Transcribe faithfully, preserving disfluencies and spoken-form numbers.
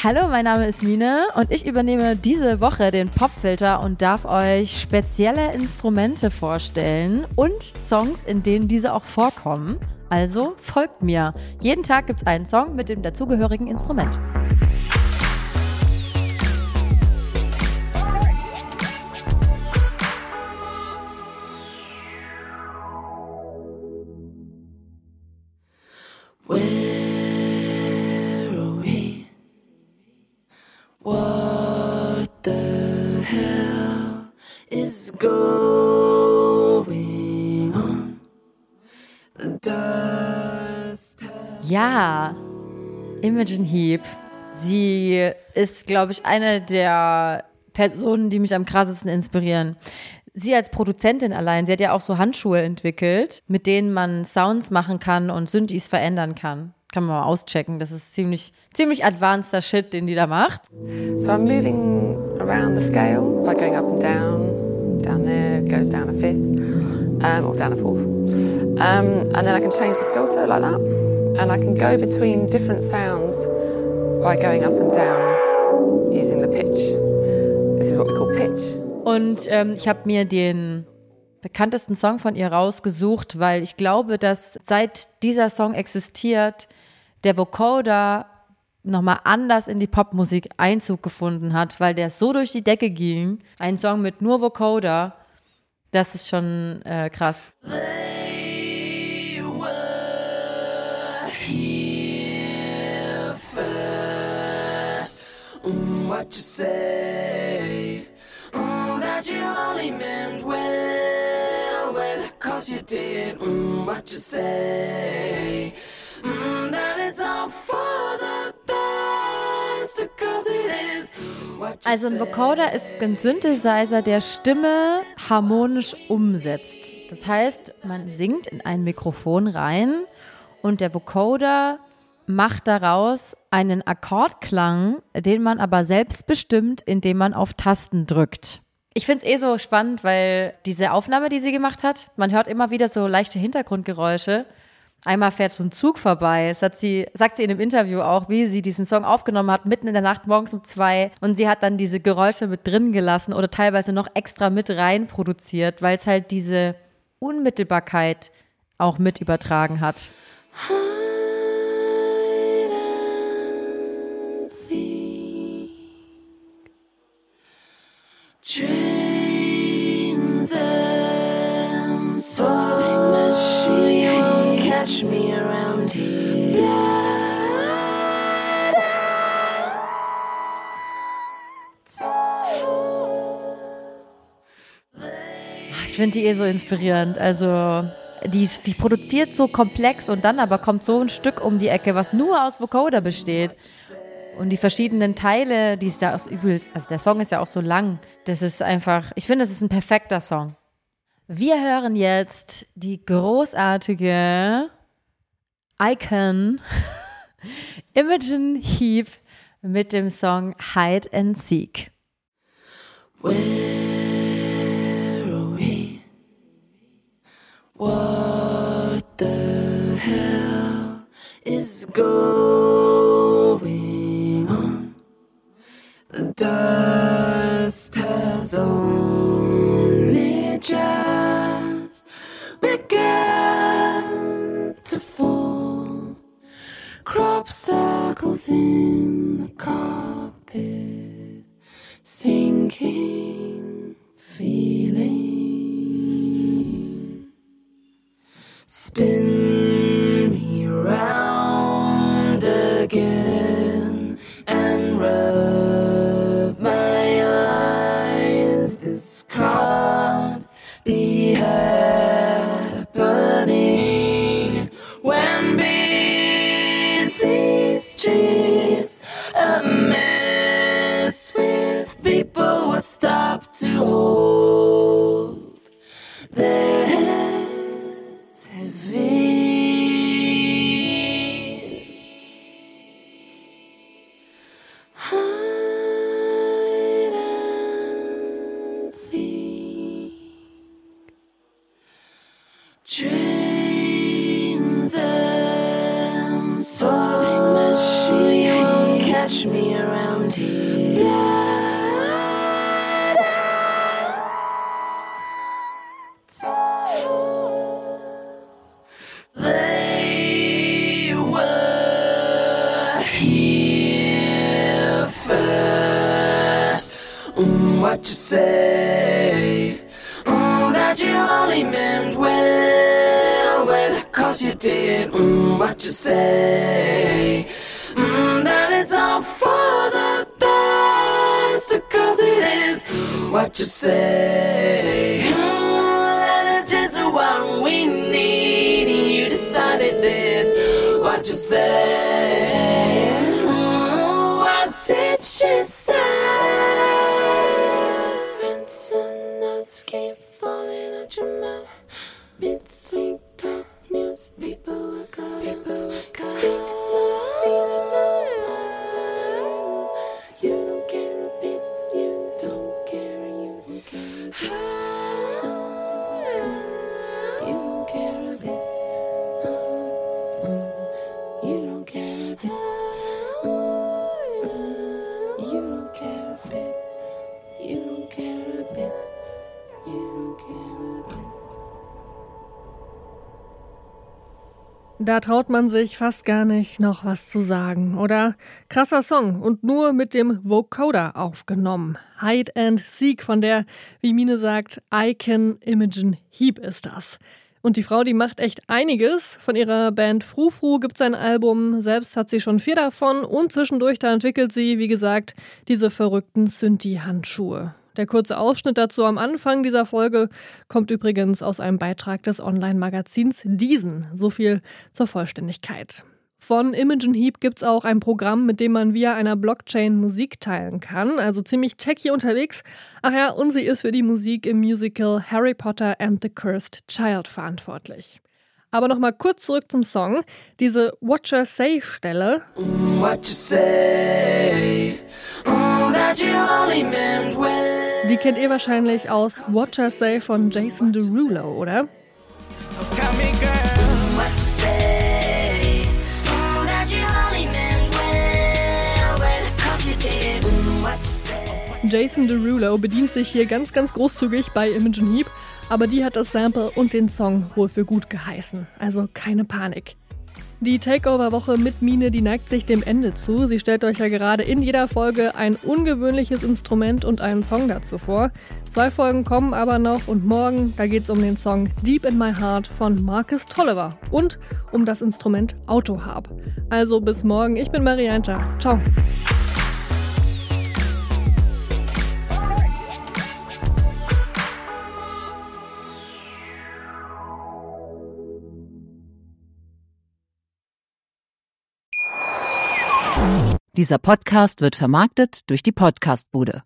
Hallo, mein Name ist Mine und ich übernehme diese Woche den Popfilter und darf euch spezielle Instrumente vorstellen und Songs, in denen diese auch vorkommen. Also folgt mir. Jeden Tag gibt's einen Song mit dem dazugehörigen Instrument. What the hell is going on? The dust has Ja, Imogen Heap. Sie ist, glaube ich, eine der Personen, die mich am krassesten inspirieren. Sie als Produzentin allein, sie hat ja auch so Handschuhe entwickelt, mit denen man Sounds machen kann und Synthes verändern kann. Kann man mal auschecken. Das ist ziemlich, ziemlich advanceder Shit, den die da macht. So I'm moving around the scale by going up and down. Down there goes down a fifth, um, or down a fourth. Um, and then I can change the filter like that. And I can go between different sounds by going up and down using the pitch. This is what we call pitch. Und ähm, ich habe mir den bekanntesten Song von ihr rausgesucht, weil ich glaube, dass seit dieser Song existiert, der Vocoder nochmal anders in die Popmusik Einzug gefunden hat, weil der so durch die Decke ging. Ein Song mit nur Vocoder, das ist schon äh, krass. They were here first. Mm, what you say? Mm, that you only meant well, well, cause you did. Mm, what you say? Mm, that it's all for the best, cause it is. What you Also ein say. Vocoder ist ein Synthesizer, der Stimme harmonisch umsetzt. Das heißt, man singt in ein Mikrofon rein und der Vocoder macht daraus einen Akkordklang, den man aber selbst bestimmt, indem man auf Tasten drückt. Ich find's eh so spannend, weil diese Aufnahme, die sie gemacht hat, man hört immer wieder so leichte Hintergrundgeräusche. Einmal fährt so ein Zug vorbei. Das hat sie, sagt sie in einem Interview auch, wie sie diesen Song aufgenommen hat, mitten in der Nacht, morgens um zwei. Und sie hat dann diese Geräusche mit drin gelassen oder teilweise noch extra mit rein produziert, weil es halt diese Unmittelbarkeit auch mit übertragen hat. Hide and seek. Trains and soaring machine catch me around here. Ich finde die eh so inspirierend. Also die, die produziert so komplex und dann aber kommt so ein Stück um die Ecke, was nur aus Vocoder besteht. Und die verschiedenen Teile, die ist ja aus übel, also der Song ist ja auch so lang. Das ist einfach, ich finde, es ist ein perfekter Song. Wir hören jetzt die großartige Icon Imogen Heap mit dem Song Hide and Seek. Where are we? What the hell is going on? The dust has only just begun to fall. Crop circles in the carpet, sinking feeling. Spin me round again and rub my eyes. This can't be happening when busy streets a mess with people would stop to hold their heads heavy. Hide and seek. Trains and soaring machine catch watch me around here. They were here first. Mm, what you say? Oh, that you only meant well, well, cause you did. Mm, what you say? Mm, that it's all for the best, cause it is. What you say? Mm, that it's just what we need. You decided this. What you say? Mm, what did she say? Rinse and notes keep falling out your mouth. Mid-sweet talk, newspaper work out. Speak love, feeling love. You don't care a bit, you don't care, you don't care. You don't care a bit. You don't care a bit. You don't care a bit. You don't care a bit. You don't care a bit. Da traut man sich fast gar nicht, noch was zu sagen, oder? Krasser Song und nur mit dem Vocoder aufgenommen. Hide and Seek von der, wie Mine sagt, I Can Imogen Heap ist das. Und die Frau, die macht echt einiges. Von ihrer Band Frou Frou gibt's ein Album, selbst hat sie schon vier davon und zwischendurch da entwickelt sie, wie gesagt, diese verrückten Synthi-Handschuhe. Der kurze Ausschnitt dazu am Anfang dieser Folge kommt übrigens aus einem Beitrag des Online-Magazins Diesen. So viel zur Vollständigkeit. Von Imogen Heap gibt's auch ein Programm, mit dem man via einer Blockchain Musik teilen kann. Also ziemlich techy unterwegs. Ach ja, und sie ist für die Musik im Musical Harry Potter and the Cursed Child verantwortlich. Aber nochmal kurz zurück zum Song. Diese Watcher Say-Stelle. What you say? Oh, that you only meant well. Die kennt ihr wahrscheinlich aus Watcher Say von Jason Derulo, oder? So tell me, girl, what you say? Oh, that you only meant well, well, cause you did. What you say? Jason Derulo bedient sich hier ganz, ganz großzügig bei Imogen Heap, aber die hat das Sample und den Song wohl für gut geheißen. Also keine Panik. Die Takeover-Woche mit Mine, die neigt sich dem Ende zu. Sie stellt euch ja gerade in jeder Folge ein ungewöhnliches Instrument und einen Song dazu vor. Zwei Folgen kommen aber noch und morgen, da geht's um den Song Deep in My Heart von Marcus Tolliver und um das Instrument Autoharp. Also bis morgen, ich bin Marianta. Ciao. Dieser Podcast wird vermarktet durch die Podcast-Bude.